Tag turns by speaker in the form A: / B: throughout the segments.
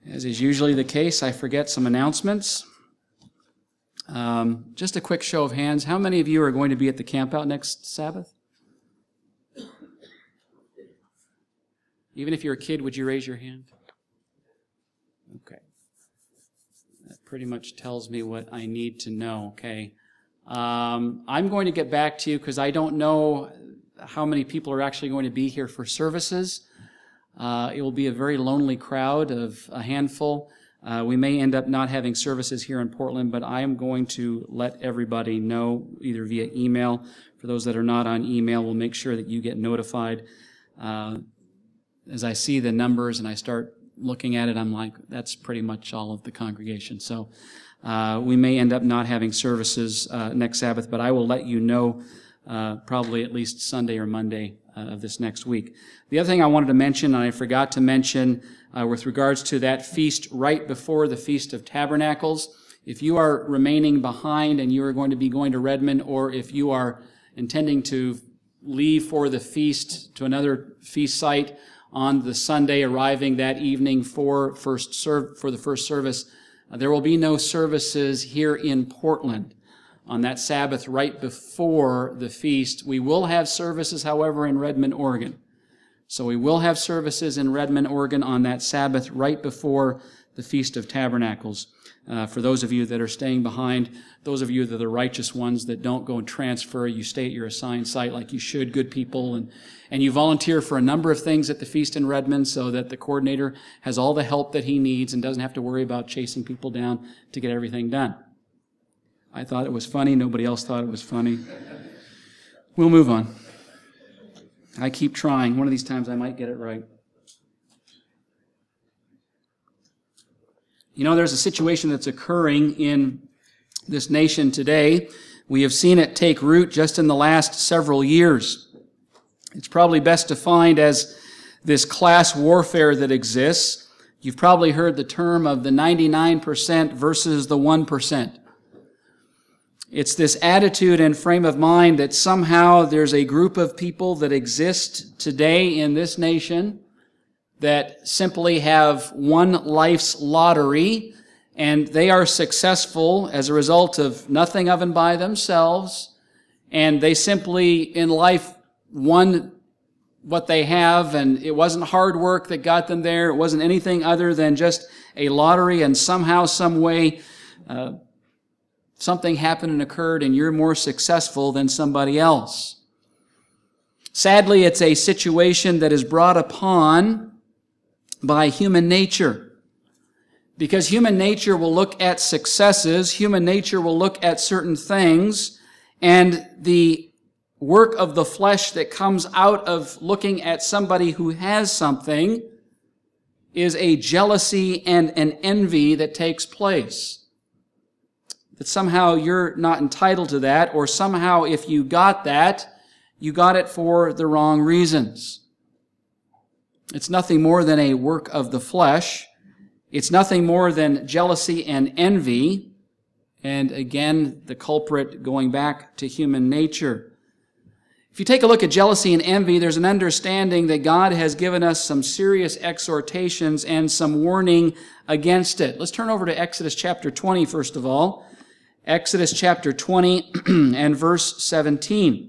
A: As is usually the case, I forget some announcements. Just a quick show of hands. How many of you are going to be at the campout next Sabbath? Even if you're a kid, would you raise your hand? Okay. That pretty much tells me what I need to know, okay? I'm going to get back to you because I don't know how many people are actually going to be here for services. It will be a very lonely crowd of a handful. We may end up not having services here in Portland, but I am going to let everybody know either via email. For those that are not on email, we'll make sure that you get notified. As I see the numbers and I start looking at it, I'm like, that's pretty much all of the congregation. So we may end up not having services next Sabbath, but I will let you know probably at least Sunday or Monday of this next week. The other thing I wanted to mention, and I forgot to mention, with regards to that feast right before the Feast of Tabernacles, if you are remaining behind and you are going to be going to Redmond, or if you are intending to leave for the feast to another feast site on the Sunday, arriving that evening for the first service, there will be no services here in Portland on that Sabbath right before the feast. We will have services, however, in Redmond, Oregon. So we will have services in Redmond, Oregon on that Sabbath right before the Feast of Tabernacles. For those of you that are staying behind, those of you that are the righteous ones that don't go and transfer, you stay at your assigned site like you should, good people, and you volunteer for a number of things at the feast in Redmond so that the coordinator has all the help that he needs and doesn't have to worry about chasing people down to get everything done. I thought it was funny. Nobody else thought it was funny. We'll move on. I keep trying. One of these times I might get it right. You know, there's a situation that's occurring in this nation today. We have seen it take root just in the last several years. It's probably best defined as this class warfare that exists. You've probably heard the term of the 99% versus the 1%. It's this attitude and frame of mind that somehow there's a group of people that exist today in this nation that simply have won life's lottery, and they are successful as a result of nothing of and by themselves, and they simply in life won what they have, and it wasn't hard work that got them there. It wasn't anything other than just a lottery, and somehow, some way, something happened and occurred, and you're more successful than somebody else. Sadly, it's a situation that is brought upon by human nature. Because human nature will look at successes, human nature will look at certain things, and the work of the flesh that comes out of looking at somebody who has something is a jealousy and an envy that takes place. That somehow you're not entitled to that, or somehow if you got that, you got it for the wrong reasons. It's nothing more than a work of the flesh. It's nothing more than jealousy and envy. And again, the culprit going back to human nature. If you take a look at jealousy and envy, there's an understanding that God has given us some serious exhortations and some warning against it. Let's turn over to Exodus chapter 20, first of all. Exodus chapter 20 and verse 17.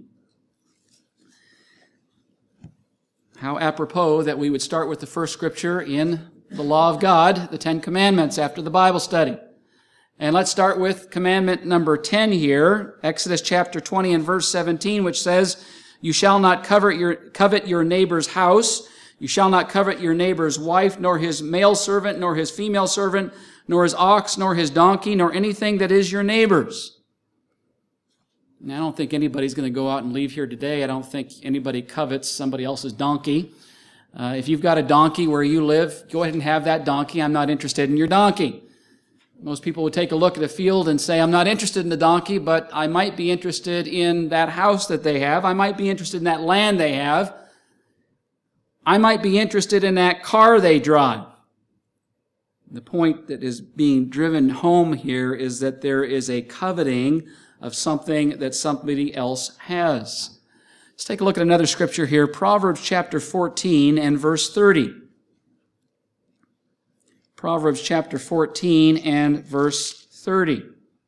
A: How apropos that we would start with the first scripture in the law of God, the Ten Commandments, after the Bible study. And let's start with commandment number 10 here, Exodus chapter 20 and verse 17, which says, "You shall not covet your neighbor's house. You shall not covet your neighbor's wife, nor his male servant, nor his female servant, nor his ox, nor his donkey, nor anything that is your neighbor's." Now, I don't think anybody's going to go out and leave here today. I don't think anybody covets somebody else's donkey. If you've got a donkey where you live, go ahead and have that donkey. I'm not interested in your donkey. Most people would take a look at a field and say, I'm not interested in the donkey, but I might be interested in that house that they have. I might be interested in that land they have. I might be interested in that car they drive. The point that is being driven home here is that there is a coveting of something that somebody else has. Let's take a look at another scripture here, Proverbs chapter 14 and verse 30. Proverbs chapter 14 and verse 30.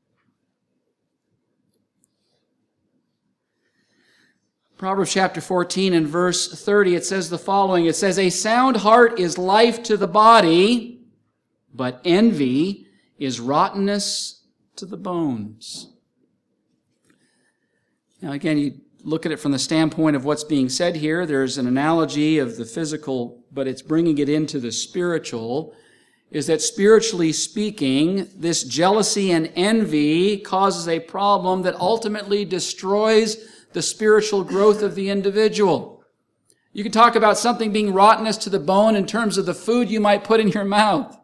A: Proverbs chapter 14 and verse 30, it says the following. It says, "A sound heart is life to the body, but envy is rottenness to the bones." Now again, you look at it from the standpoint of what's being said here. There's an analogy of the physical, but it's bringing it into the spiritual. Is that spiritually speaking, this jealousy and envy causes a problem that ultimately destroys the spiritual growth of the individual. You can talk about something being rottenness to the bone in terms of the food you might put in your mouth.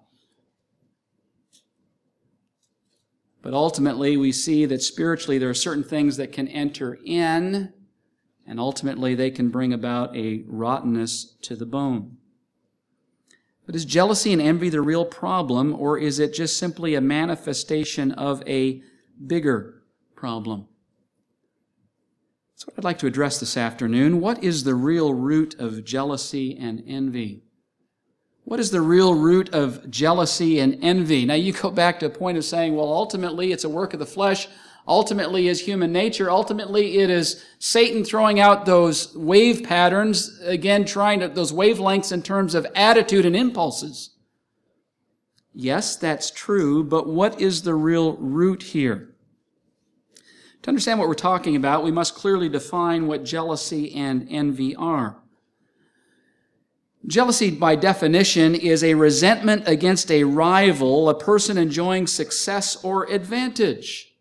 A: But ultimately, we see that spiritually there are certain things that can enter in, and ultimately they can bring about a rottenness to the bone. But is jealousy and envy the real problem, or is it just simply a manifestation of a bigger problem? That's what I'd like to address this afternoon. What is the real root of jealousy and envy? What is the real root of jealousy and envy? Now you go back to a point of saying, well, ultimately it's a work of the flesh. Ultimately is human nature. Ultimately it is Satan throwing out those wave patterns, again those wavelengths in terms of attitude and impulses. Yes, that's true, but what is the real root here? To understand what we're talking about, we must clearly define what jealousy and envy are. Jealousy, by definition, is a resentment against a rival, a person enjoying success or advantage.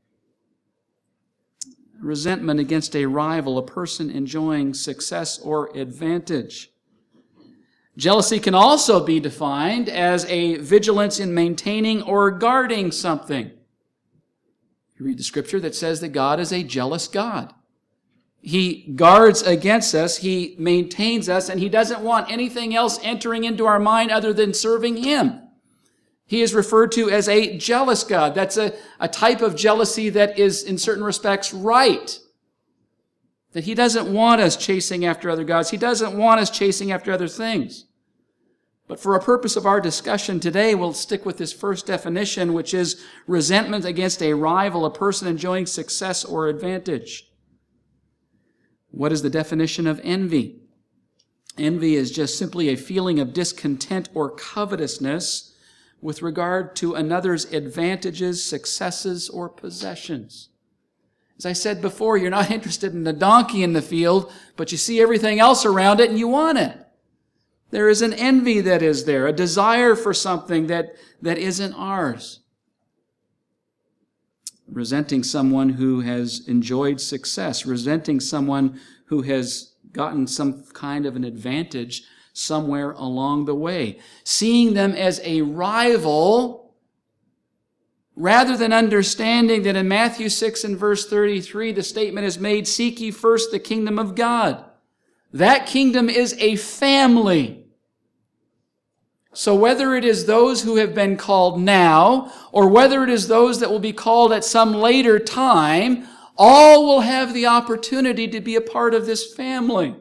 A: Resentment against a rival, a person enjoying success or advantage. Jealousy can also be defined as a vigilance in maintaining or guarding something. You read the scripture that says that God is a jealous God. He guards against us, He maintains us, and He doesn't want anything else entering into our mind other than serving Him. He is referred to as a jealous God. That's a type of jealousy that is, in certain respects, right. That He doesn't want us chasing after other gods. He doesn't want us chasing after other things. But for a purpose of our discussion today, we'll stick with this first definition, which is resentment against a rival, a person enjoying success or advantage. What is the definition of envy? Envy is just simply a feeling of discontent or covetousness with regard to another's advantages, successes, or possessions. As I said before, you're not interested in the donkey in the field, but you see everything else around it and you want it. There is an envy that is there, a desire for something that isn't ours. Resenting someone who has enjoyed success, resenting someone who has gotten some kind of an advantage somewhere along the way. Seeing them as a rival, rather than understanding that in Matthew 6 and verse 33, the statement is made, "Seek ye first the kingdom of God." That kingdom is a family. So whether it is those who have been called now, or whether it is those that will be called at some later time, all will have the opportunity to be a part of this family.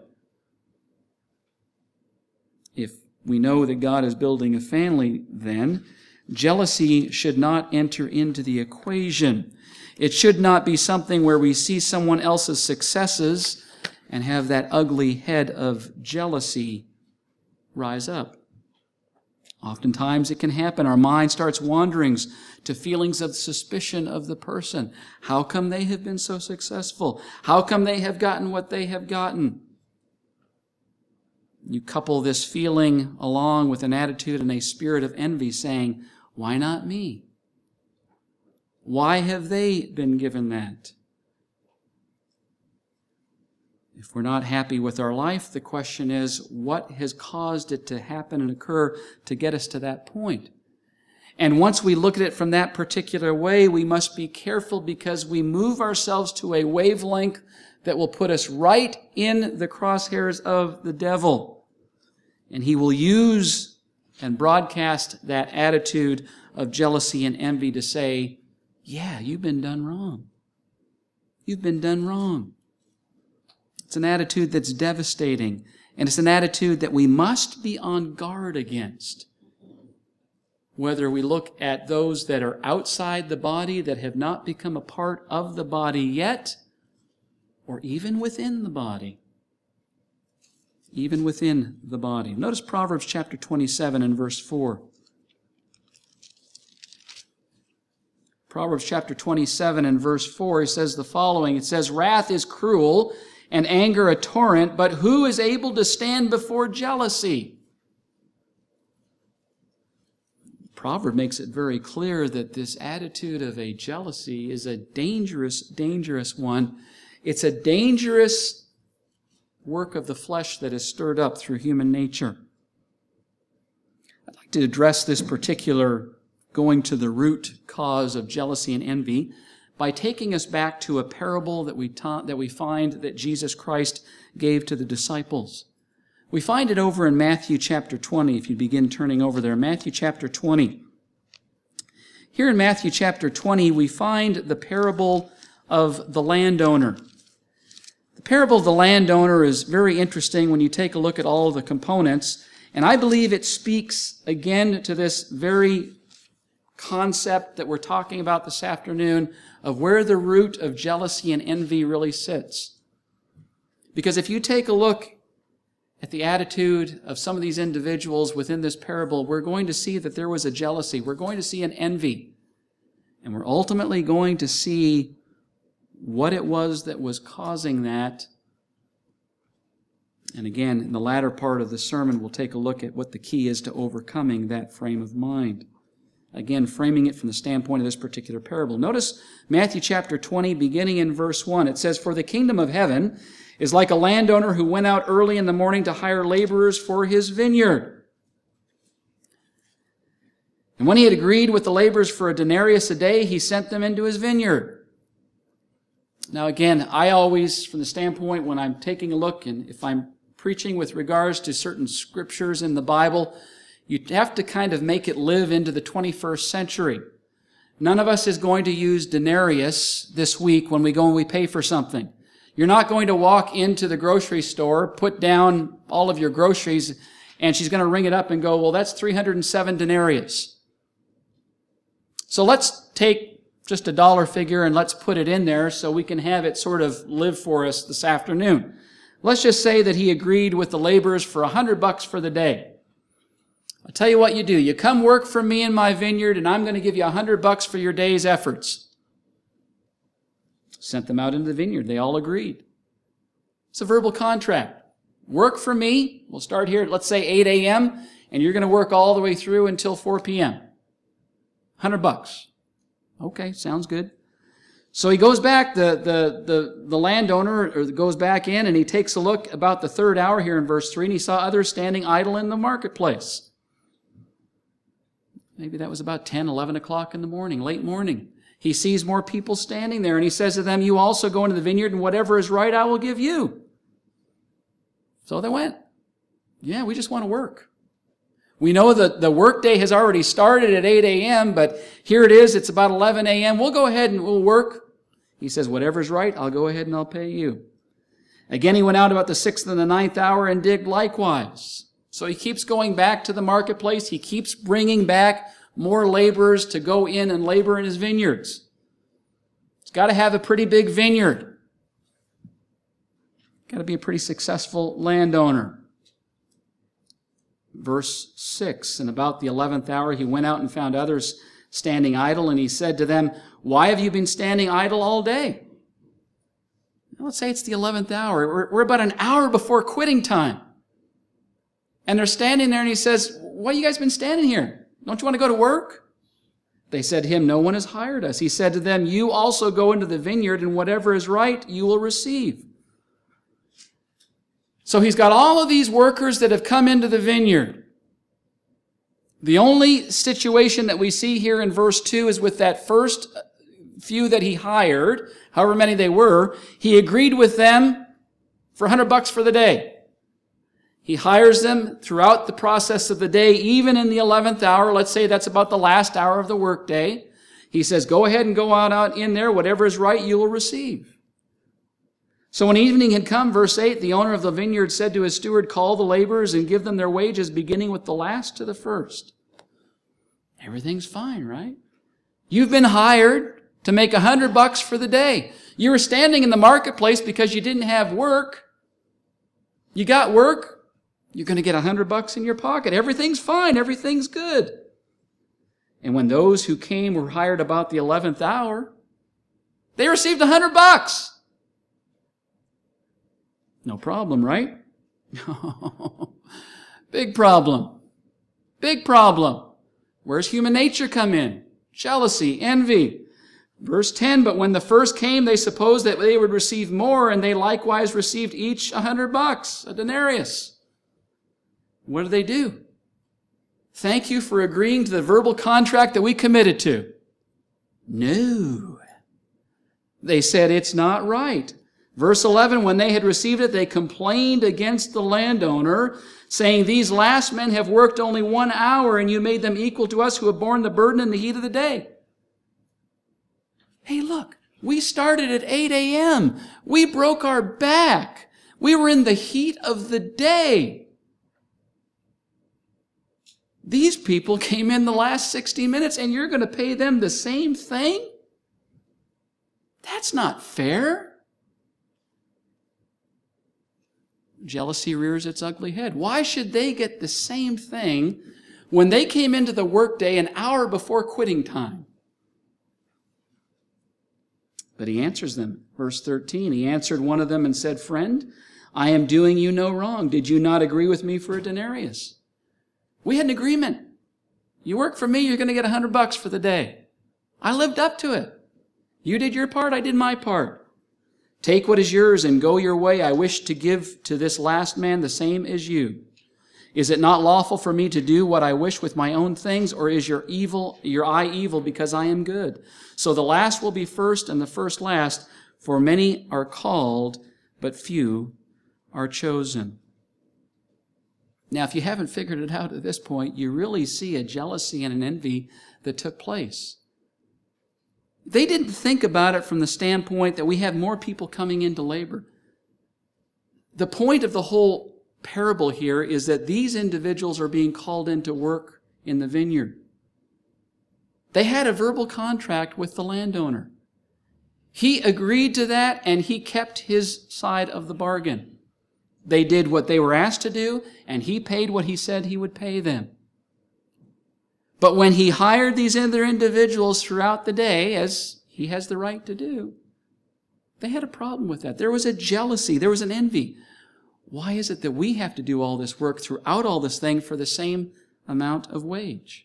A: If we know that God is building a family, then jealousy should not enter into the equation. It should not be something where we see someone else's successes and have that ugly head of jealousy rise up. Oftentimes it can happen. Our mind starts wandering to feelings of suspicion of the person. How come they have been so successful? How come they have gotten what they have gotten? You couple this feeling along with an attitude and a spirit of envy saying, why not me? Why have they been given that? If we're not happy with our life, the question is, what has caused it to happen and occur to get us to that point? And once we look at it from that particular way, we must be careful because we move ourselves to a wavelength that will put us right in the crosshairs of the devil. And he will use and broadcast that attitude of jealousy and envy to say, yeah, you've been done wrong. You've been done wrong. It's an attitude that's devastating, and it's an attitude that we must be on guard against. whether we look at those that are outside the body, that have not become a part of the body yet, or even within the body. Even within the body. Notice Proverbs chapter 27 and verse 4. Proverbs chapter 27 and verse 4, he says the following. It says, "Wrath is cruel and anger a torrent, but who is able to stand before jealousy?" The proverb makes it very clear that this attitude of a jealousy is a dangerous, dangerous one. It's a dangerous work of the flesh that is stirred up through human nature. I'd like to address this particular going to the root cause of jealousy and envy by taking us back to a parable that we find that Jesus Christ gave to the disciples. We find it over in Matthew chapter 20, if you begin turning over there. Matthew chapter 20. Here in Matthew chapter 20, we find the parable of the landowner. The parable of the landowner is very interesting when you take a look at all of the components, and I believe it speaks again to this very concept that we're talking about this afternoon of where the root of jealousy and envy really sits. Because if you take a look at the attitude of some of these individuals within this parable, we're going to see that there was a jealousy. We're going to see an envy. And we're ultimately going to see what it was that was causing that. And again, in the latter part of the sermon, we'll take a look at what the key is to overcoming that frame of mind. Again, framing it from the standpoint of this particular parable. Notice Matthew chapter 20, beginning in verse 1. It says, "For the kingdom of heaven is like a landowner who went out early in the morning to hire laborers for his vineyard. And when he had agreed with the laborers for a denarius a day, he sent them into his vineyard." Now again, I always, from the standpoint when I'm taking a look and if I'm preaching with regards to certain scriptures in the Bible, you have to kind of make it live into the 21st century. None of us is going to use denarius this week when we go and we pay for something. You're not going to walk into the grocery store, put down all of your groceries, and she's going to ring it up and go, "Well, that's 307 denarius. So let's take just a dollar figure and let's put it in there so we can have it sort of live for us this afternoon. Let's just say that he agreed with the laborers for $100 for the day. I'll tell you what you do. You come work for me in my vineyard and I'm going to give you $100 for your day's efforts." Sent them out into the vineyard. They all agreed. It's a verbal contract. Work for me. We'll start here at, let's say, 8 a.m., and you're going to work all the way through until 4 p.m. $100. Okay, sounds good. So he goes back, the landowner goes back in and he takes a look about the third hour here in verse 3, and he saw others standing idle in the marketplace. Maybe that was about 10, 11 o'clock in the morning, late morning. He sees more people standing there and he says to them, "You also go into the vineyard and whatever is right I will give you." So they went. Yeah, we just want to work. We know that the workday has already started at 8 a.m., but here it is, it's about 11 a.m. We'll go ahead and we'll work. He says, "Whatever's right, I'll go ahead and I'll pay you." Again, he went out about the 6th and the 9th hour and digged likewise. So he keeps going back to the marketplace. He keeps bringing back more laborers to go in and labor in his vineyards. He's got to have a pretty big vineyard. Got to be a pretty successful landowner. Verse 6, "And about the 11th hour he went out and found others standing idle, and he said to them, 'Why have you been standing idle all day?'" Now, let's say it's the 11th hour. We're about an hour before quitting time. And they're standing there and he says, "Why have you guys been standing here? Don't you want to go to work?" They said to him, "No one has hired us." He said to them, "You also go into the vineyard, and whatever is right you will receive." So he's got all of these workers that have come into the vineyard. The only situation that we see here in verse 2 is with that first few that he hired, however many they were. He agreed with them for $100 for the day. He hires them throughout the process of the day, even in the 11th hour. Let's say that's about the last hour of the workday. He says, "Go ahead and go out in there. Whatever is right, you will receive." So when evening had come, verse 8, the owner of the vineyard said to his steward, "Call the laborers and give them their wages, beginning with the last to the first." Everything's fine, right? You've been hired to make $100 for the day. You were standing in the marketplace because you didn't have work. You got work. You're going to get $100 in your pocket. Everything's fine. Everything's good. And when those who came were hired about the 11th hour, they received $100. No problem, right? Big problem. Big problem. Where's human nature come in? Jealousy, envy. Verse 10, but when the first came, they supposed that they would receive more, and they likewise received each $100, a denarius. What do? Thank you for agreeing to the verbal contract that we committed to. No. They said, it's not right. Verse 11, when they had received it, they complained against the landowner, saying, these last men have worked only 1 hour, and you made them equal to us who have borne the burden in the heat of the day. Hey, look, we started at 8 a.m. We broke our back. We were in the heat of the day. These people came in the last 60 minutes, and you're going to pay them the same thing? That's not fair. Jealousy rears its ugly head. Why should they get the same thing when they came into the workday an hour before quitting time? But he answers them. Verse 13, he answered one of them and said, friend, I am doing you no wrong. Did you not agree with me for a denarius? We had an agreement. You work for me, you're going to get $100 for the day. I lived up to it. You did your part, I did my part. Take what is yours and go your way. I wish to give to this last man the same as you. Is it not lawful for me to do what I wish with my own things, or is your eye evil because I am good? So the last will be first and the first last, for many are called, but few are chosen. Now, if you haven't figured it out at this point, you really see a jealousy and an envy that took place. They didn't think about it from the standpoint that we have more people coming into labor. The point of the whole parable here is that these individuals are being called into work in the vineyard. They had a verbal contract with the landowner. He agreed to that, and he kept his side of the bargain. They did what they were asked to do, and he paid what he said he would pay them. But when he hired these other individuals throughout the day, as he has the right to do, they had a problem with that. There was a jealousy. There was an envy. Why is it that we have to do all this work throughout all this thing for the same amount of wage?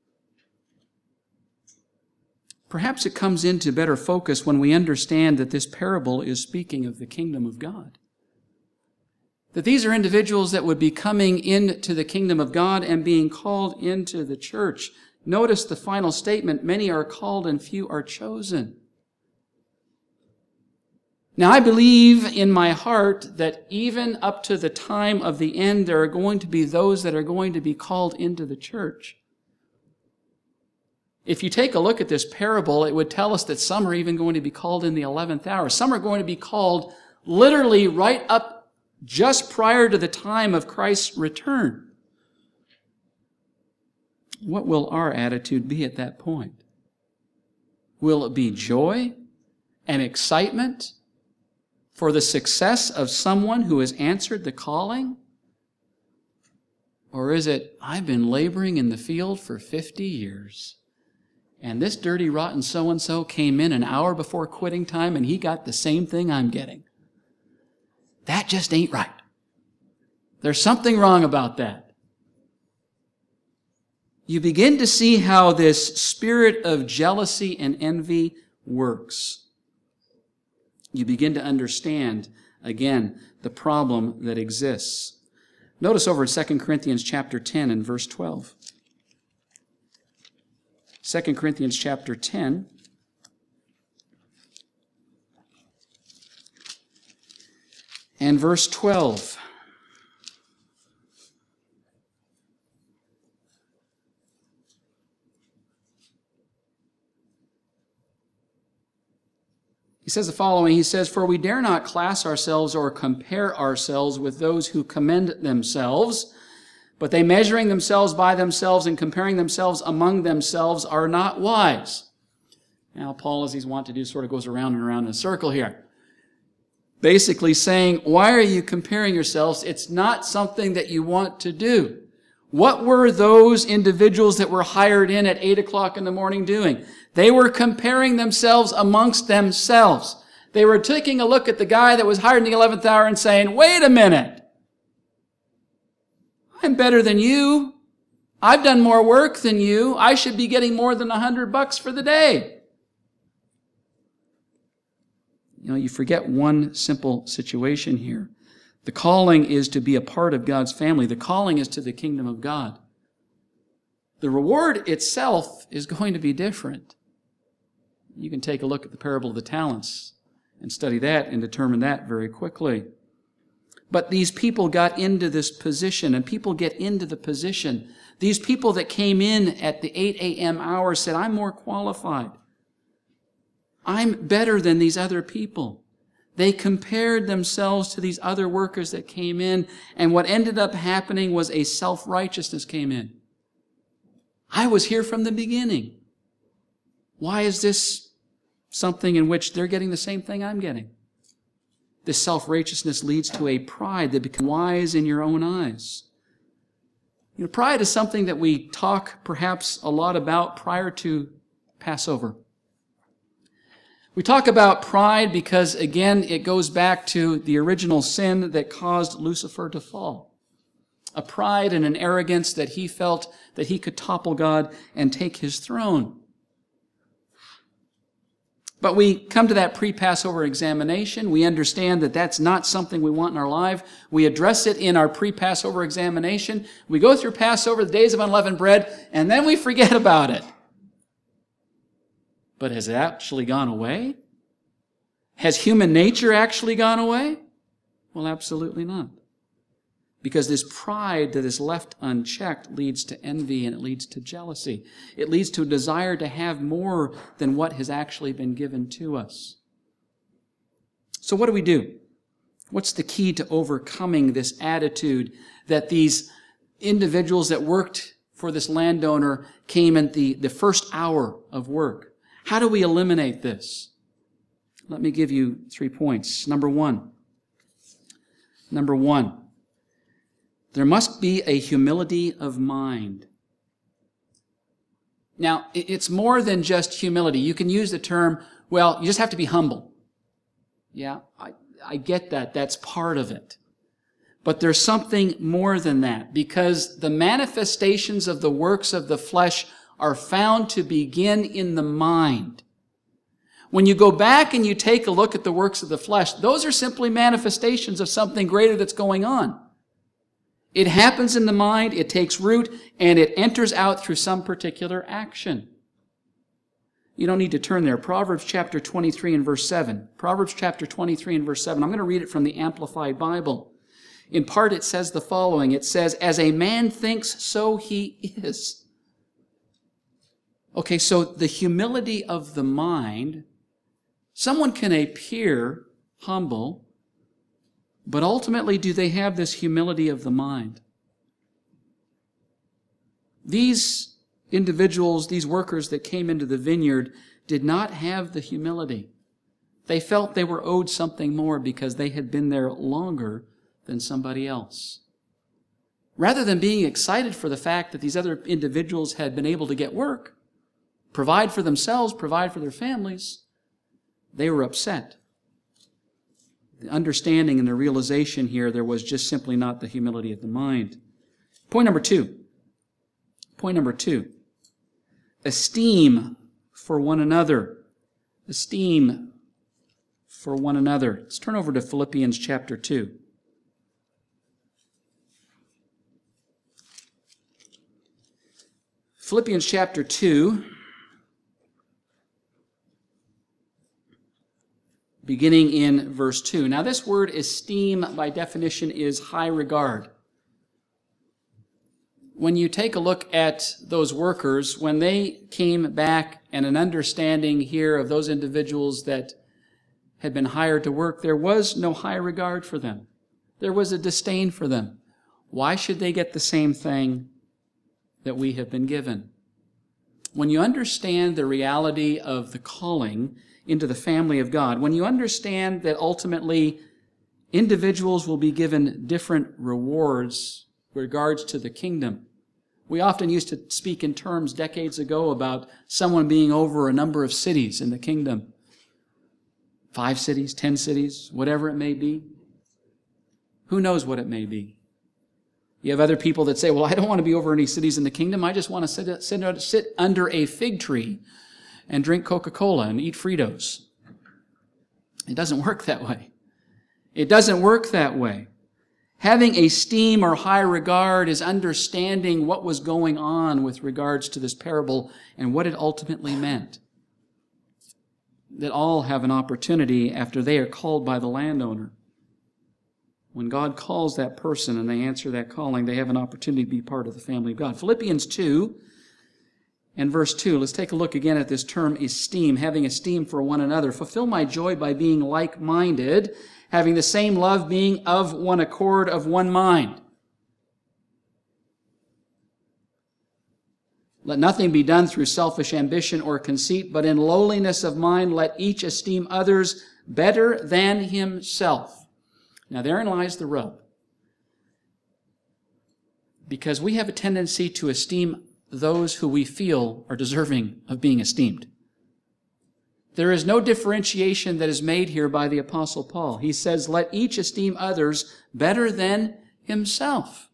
A: Perhaps it comes into better focus when we understand that this parable is speaking of the kingdom of God. That these are individuals that would be coming into the kingdom of God and being called into the church. Notice the final statement, many are called and few are chosen. Now, I believe in my heart that even up to the time of the end, there are going to be those that are going to be called into the church. If you take a look at this parable, it would tell us that some are even going to be called in the 11th hour. Some are going to be called literally right up just prior to the time of Christ's return. What will our attitude be at that point? Will it be joy and excitement for the success of someone who has answered the calling? Or is it, I've been laboring in the field for 50 years, and this dirty, rotten so-and-so came in an hour before quitting time, and he got the same thing I'm getting. That just ain't right. There's something wrong about that. You begin to see how this spirit of jealousy and envy works. You begin to understand, again, the problem that exists. Notice over in 2 Corinthians chapter 10 and verse 12. 2 Corinthians chapter 10 and verse 12. He says the following, he says, "For we dare not class ourselves or compare ourselves with those who commend themselves, But they measuring themselves by themselves and comparing themselves among themselves are not wise. Now, Paul, as he's wont to do, sort of goes around and around in a circle here. Basically saying, why are you comparing yourselves? It's not something that you want to do. What were those individuals that were hired in at 8 o'clock in the morning doing? They were comparing themselves amongst themselves. They were taking a look at the guy that was hired in the 11th hour and saying, wait a minute. I'm better than you. I've done more work than you. I should be getting more than $100 for the day. You know, you forget one simple situation here. The calling is to be a part of God's family. The calling is to the kingdom of God. The reward itself is going to be different. You can take a look at the parable of the talents and study that and determine that very quickly. But these people got into this position, and people get into the position. These people that came in at the 8 a.m. hour said, I'm more qualified. I'm better than these other people. They compared themselves to these other workers that came in, and what ended up happening was a self-righteousness came in. I was here from the beginning. Why is this something in which they're getting the same thing I'm getting? This self-righteousness leads to a pride that becomes wise in your own eyes. You know, pride is something that we talk perhaps a lot about prior to Passover. We talk about pride because, again, it goes back to the original sin that caused Lucifer to fall. A pride and an arrogance that he felt that he could topple God and take his throne. But we come to that pre-Passover examination. We understand that that's not something we want in our life. We address it in our pre-Passover examination. We go through Passover, the days of unleavened bread, and then we forget about it. But has it actually gone away? Has human nature actually gone away? Well, absolutely not. Because this pride that is left unchecked leads to envy and it leads to jealousy. It leads to a desire to have more than what has actually been given to us. So what do? What's the key to overcoming this attitude that these individuals that worked for this landowner came at the first hour of work? How do we eliminate this? Let me give you 3 points. Number one, there must be a humility of mind. Now, it's more than just humility. You can use the term, well, you just have to be humble. Yeah, I get that. That's part of it. But there's something more than that, because the manifestations of the works of the flesh are found to begin in the mind. When you go back and you take a look at the works of the flesh, those are simply manifestations of something greater that's going on. It happens in the mind, it takes root, and it enters out through some particular action. You don't need to turn there. Proverbs chapter 23 and verse 7. Proverbs chapter 23 and verse 7. I'm going to read it from the Amplified Bible. In part, it says the following. It says, as a man thinks, so he is. Okay, so the humility of the mind, someone can appear humble, but ultimately do they have this humility of the mind? These individuals, these workers that came into the vineyard did not have the humility. They felt they were owed something more because they had been there longer than somebody else. Rather than being excited for the fact that these other individuals had been able to get work, provide for themselves, provide for their families, they were upset. The understanding and the realization here, there was just simply not the humility of the mind. Point number two. Esteem for one another. Esteem for one another. Let's turn over to Philippians chapter 2. Philippians chapter 2, beginning in verse 2. Now this word esteem, by definition, is high regard. When you take a look at those workers, when they came back and an understanding here of those individuals that had been hired to work, there was no high regard for them. There was a disdain for them. why should they get the same thing that we have been given? When you understand the reality of the calling into the family of God, when you understand that ultimately individuals will be given different rewards with regards to the kingdom. We often used to speak in terms decades ago about someone being over a number of cities in the kingdom. 5 cities, 10 cities, whatever it may be. Who knows what it may be? You have other people that say, well, I don't want to be over any cities in the kingdom. I just want to sit under a fig tree and drink Coca-Cola and eat Fritos. It doesn't work that way. It doesn't work that way. Having esteem or high regard is understanding what was going on with regards to this parable and what it ultimately meant. That all have an opportunity after they are called by the landowner. When God calls that person and they answer that calling, they have an opportunity to be part of the family of God. Philippians 2 and verse 2, let's take a look again at this term esteem, having esteem for one another. Fulfill my joy by being like-minded, having the same love, being of one accord, of one mind. Let nothing be done through selfish ambition or conceit, but in lowliness of mind let each esteem others better than himself. Now therein lies the rub. Because we have a tendency to esteem those who we feel are deserving of being esteemed. There is no differentiation that is made here by the Apostle Paul. He says, let each esteem others better than himself.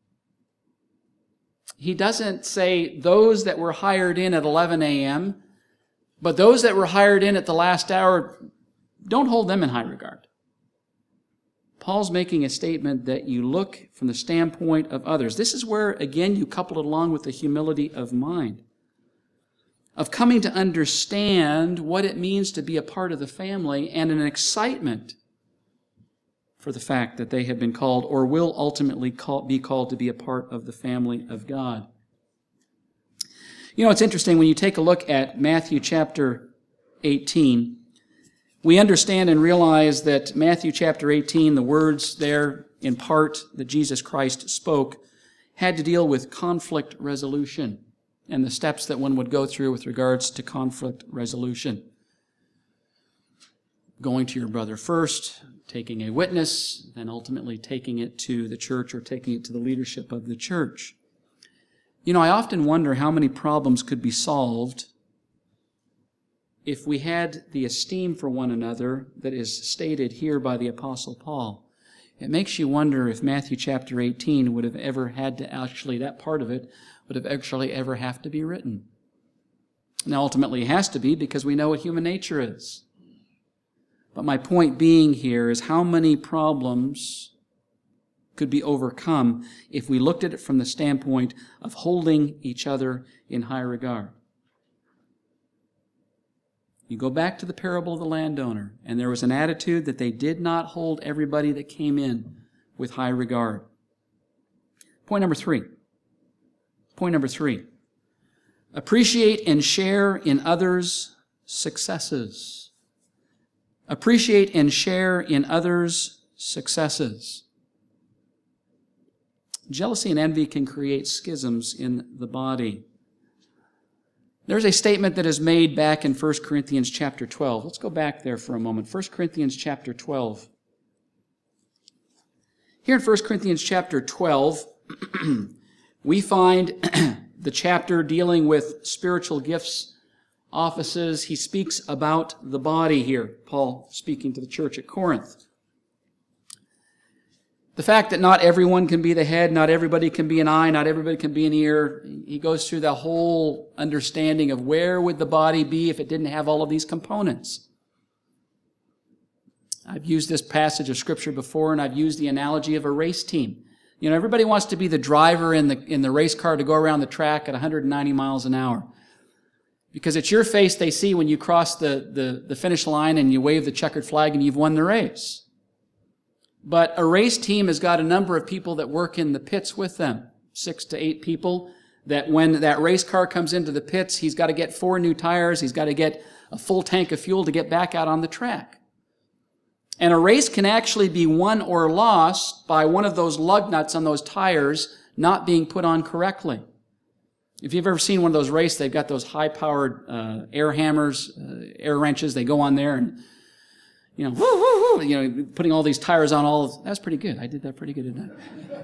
A: He doesn't say those that were hired in at 11 a.m., but those that were hired in at the last hour, don't hold them in high regard. Paul's making a statement that you look from the standpoint of others. This is where, again, you couple it along with the humility of mind, of coming to understand what it means to be a part of the family and an excitement for the fact that they have been called or will ultimately be called to be a part of the family of God. You know, it's interesting when you take a look at Matthew chapter 18, we understand and realize that Matthew chapter 18, the words there in part that Jesus Christ spoke, had to deal with conflict resolution and the steps that one would go through with regards to conflict resolution. Going to your brother first, taking a witness, and ultimately taking it to the church or taking it to the leadership of the church. You know, I often wonder how many problems could be solved if we had the esteem for one another that is stated here by the Apostle Paul. It makes you wonder if Matthew chapter 18 would have ever had to actually, that part of it, would have actually ever have to be written. Now, ultimately it has to be because we know what human nature is. But my point being here is how many problems could be overcome if we looked at it from the standpoint of holding each other in high regard. You go back to the parable of the landowner, and there was an attitude that they did not hold everybody that came in with high regard. Point number 3. Appreciate and share in others' successes. Appreciate and share in others' successes. Jealousy and envy can create schisms in the body. There's a statement that is made back in 1 Corinthians chapter 12. Let's go back there for a moment. 1 Corinthians chapter 12. Here in 1 Corinthians chapter 12, we find the chapter dealing with spiritual gifts, offices. He speaks about the body here, Paul speaking to the church at Corinth. The fact that not everyone can be the head, not everybody can be an eye, not everybody can be an ear. He goes through the whole understanding of where would the body be if it didn't have all of these components. I've used this passage of Scripture before, and I've used the analogy of a race team. You know, everybody wants to be the driver in the race car to go around the track at 190 miles an hour. Because it's your face they see when you cross the finish line and you wave the checkered flag and you've won the race. But a race team has got a number of people that work in the pits with them, 6 to 8 people, that when that race car comes into the pits, he's got to get 4 new tires, he's got to get a full tank of fuel to get back out on the track. And a race can actually be won or lost by one of those lug nuts on those tires not being put on correctly. If you've ever seen one of those races, they've got those high-powered air hammers, air wrenches. They go on there and, woo, woo, woo, putting all these tires on that's pretty good. I did that pretty good, didn't I?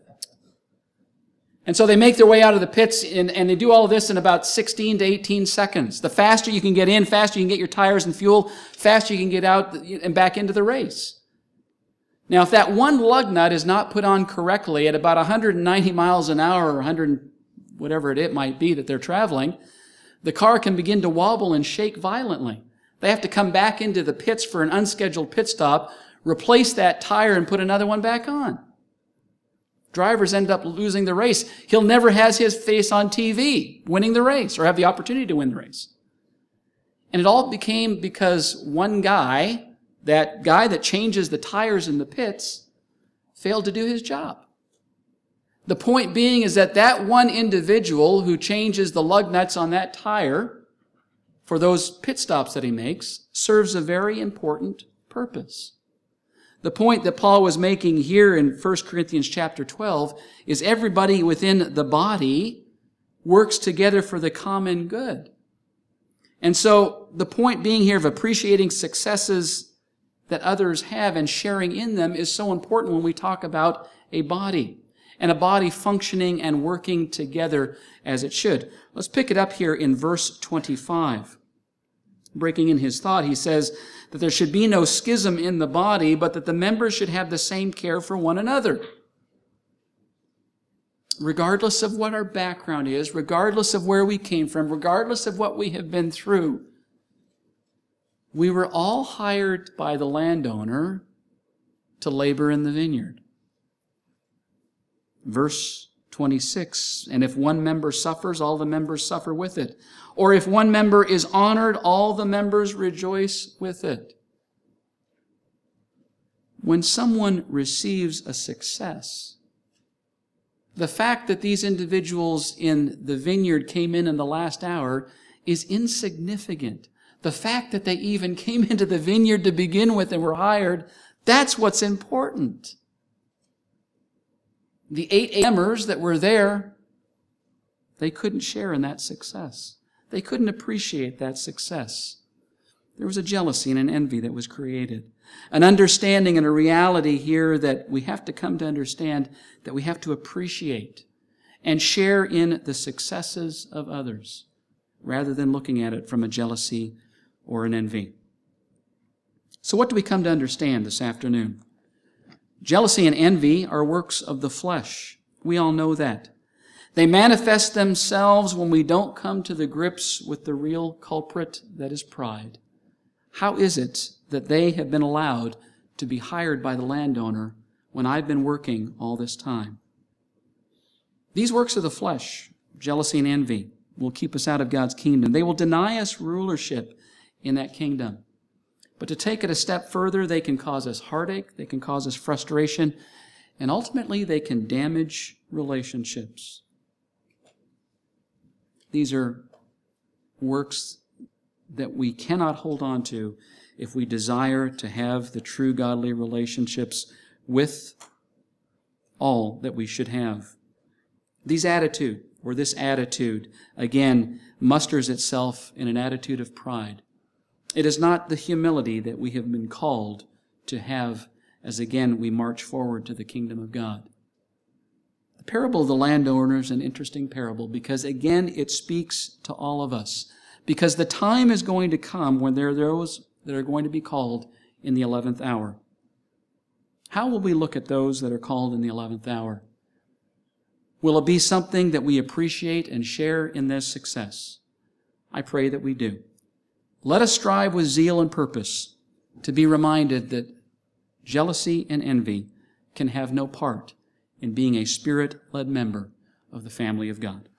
A: And so they make their way out of the pits, and they do all of this in about 16 to 18 seconds. The faster you can get in, faster you can get your tires and fuel, faster you can get out and back into the race. Now, if that one lug nut is not put on correctly at about 190 miles an hour or 100, whatever it might be that they're traveling, the car can begin to wobble and shake violently. They have to come back into the pits for an unscheduled pit stop, replace that tire, and put another one back on. Drivers end up losing the race. He'll never have his face on TV winning the race or have the opportunity to win the race. And it all became because one guy, that guy that changes the tires in the pits, failed to do his job. The point being is that one individual who changes the lug nuts on that tire for those pit stops that he makes serves a very important purpose. The point that Paul was making here in 1 Corinthians chapter 12 is everybody within the body works together for the common good. And so the point being here of appreciating successes that others have and sharing in them is so important when we talk about a body and a body functioning and working together as it should. Let's pick it up here in verse 25. Breaking in his thought, he says that there should be no schism in the body, but that the members should have the same care for one another. Regardless of what our background is, regardless of where we came from, regardless of what we have been through, we were all hired by the landowner to labor in the vineyard. Verse 26, and if one member suffers, all the members suffer with it. Or if one member is honored, all the members rejoice with it. When someone receives a success, the fact that these individuals in the vineyard came in the last hour is insignificant. The fact that they even came into the vineyard to begin with and were hired, that's what's important. The 8 AMers that were there, they couldn't share in that success. They couldn't appreciate that success. There was a jealousy and an envy that was created. An understanding and a reality here that we have to come to understand that we have to appreciate and share in the successes of others rather than looking at it from a jealousy or an envy. So what do we come to understand this afternoon? Jealousy and envy are works of the flesh. We all know that. They manifest themselves when we don't come to the grips with the real culprit that is pride. How is it that they have been allowed to be hired by the landowner when I've been working all this time? These works of the flesh, jealousy and envy, will keep us out of God's kingdom. They will deny us rulership in that kingdom. But to take it a step further, they can cause us heartache, they can cause us frustration, and ultimately they can damage relationships. These are works that we cannot hold on to if we desire to have the true godly relationships with all that we should have. This attitude, again, musters itself in an attitude of pride. It is not the humility that we have been called to have as, again, we march forward to the kingdom of God. The parable of the landowner is an interesting parable because, again, it speaks to all of us. Because the time is going to come when there are those that are going to be called in the 11th hour. How will we look at those that are called in the 11th hour? Will it be something that we appreciate and share in their success? I pray that we do. Let us strive with zeal and purpose to be reminded that jealousy and envy can have no part in being a Spirit-led member of the family of God.